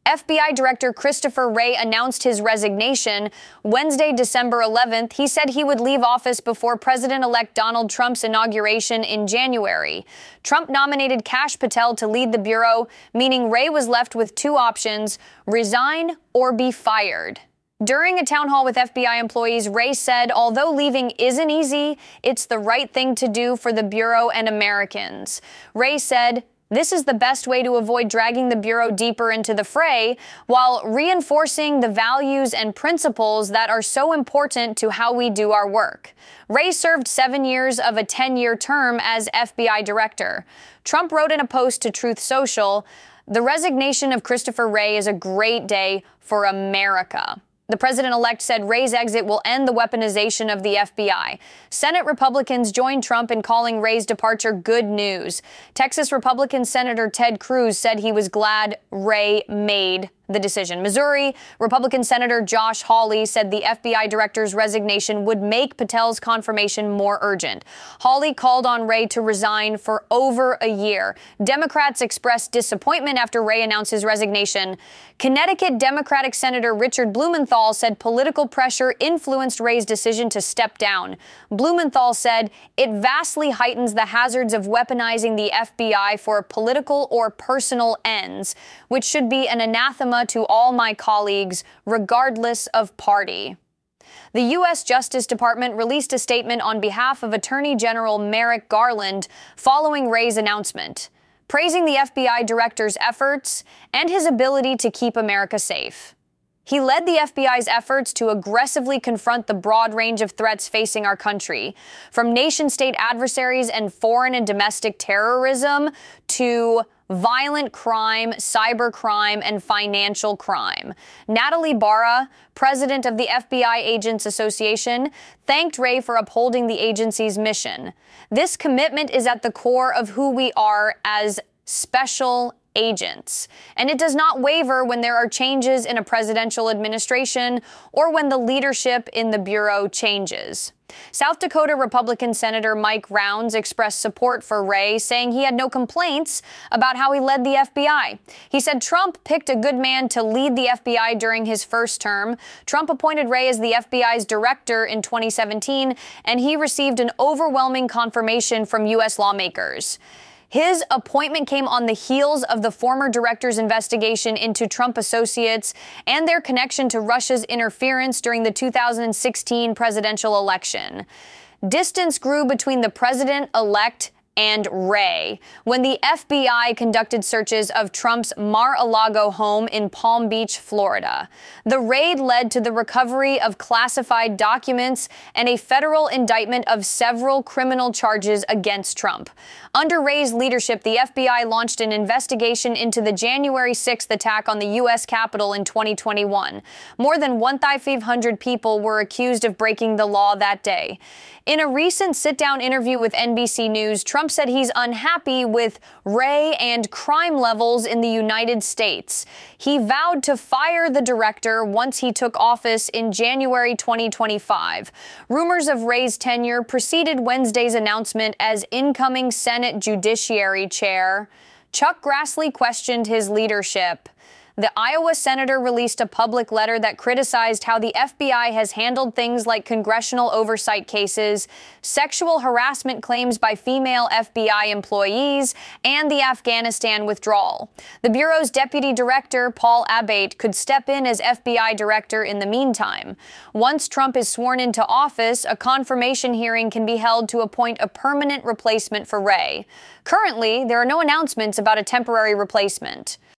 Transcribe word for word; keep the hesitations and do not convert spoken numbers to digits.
F B I Director Christopher Wray announced his resignation Wednesday, December eleventh. He said he would leave office before President-elect Donald Trump's inauguration in January. Trump nominated Kash Patel to lead the Bureau, meaning Wray was left with two options: resign or be fired. During a town hall with F B I employees, Wray said, although leaving isn't easy, it's the right thing to do for the Bureau and Americans. Wray said, this is the best way to avoid dragging the Bureau deeper into the fray while reinforcing the values and principles that are so important to how we do our work. Wray served seven years of a ten-year term as F B I director. Trump wrote in a post to Truth Social, the resignation of Christopher Wray is a great day for America. The president-elect said Wray's exit will end the weaponization of the F B I. Senate Republicans joined Trump in calling Wray's departure good news. Texas Republican Senator Ted Cruz said he was glad Wray made the decision. Missouri Republican Senator Josh Hawley said the F B I director's resignation would make Patel's confirmation more urgent. Hawley called on Wray to resign for over a year. Democrats expressed disappointment after Wray announced his resignation. Connecticut Democratic Senator Richard Blumenthal said political pressure influenced Wray's decision to step down. Blumenthal said it vastly heightens the hazards of weaponizing the F B I for political or personal ends, which should be an anathema to all my colleagues, regardless of party. The U S Justice Department released a statement on behalf of Attorney General Merrick Garland following Wray's announcement, praising the F B I director's efforts and his ability to keep America safe. He led the F B I's efforts to aggressively confront the broad range of threats facing our country, from nation-state adversaries and foreign and domestic terrorism to violent crime, cybercrime, and financial crime. Natalie Barra, president of the F B I Agents Association, thanked Wray for upholding the agency's mission. This commitment is at the core of who we are as special agents, and it does not waver when there are changes in a presidential administration or when the leadership in the Bureau changes. South Dakota Republican Senator Mike Rounds expressed support for Wray, saying he had no complaints about how he led the F B I. He said Trump picked a good man to lead the F B I during his first term. Trump appointed Wray as the F B I's director in twenty seventeen, and he received an overwhelming confirmation from U S lawmakers. His appointment came on the heels of the former director's investigation into Trump associates and their connection to Russia's interference during the two thousand sixteen presidential election. Distance grew between the president-elect and Wray when the F B I conducted searches of Trump's Mar-a-Lago home in Palm Beach, Florida. The raid led to the recovery of classified documents and a federal indictment of several criminal charges against Trump. Under Wray's leadership, the F B I launched an investigation into the January sixth attack on the U S Capitol in twenty twenty-one. More than fifteen hundred people were accused of breaking the law that day. In a recent sit-down interview with N B C News, Trump said he's unhappy with Wray and crime levels in the United States. He vowed to fire the director once he took office in January twenty twenty-five. Rumors of Wray's tenure preceded Wednesday's announcement as incoming Senate Judiciary Chair. Chuck Grassley questioned his leadership. The Iowa senator released a public letter that criticized how the F B I has handled things like congressional oversight cases, sexual harassment claims by female F B I employees, and the Afghanistan withdrawal. The Bureau's deputy director, Paul Abate, could step in as F B I director in the meantime. Once Trump is sworn into office, a confirmation hearing can be held to appoint a permanent replacement for Wray. Currently, there are no announcements about a temporary replacement.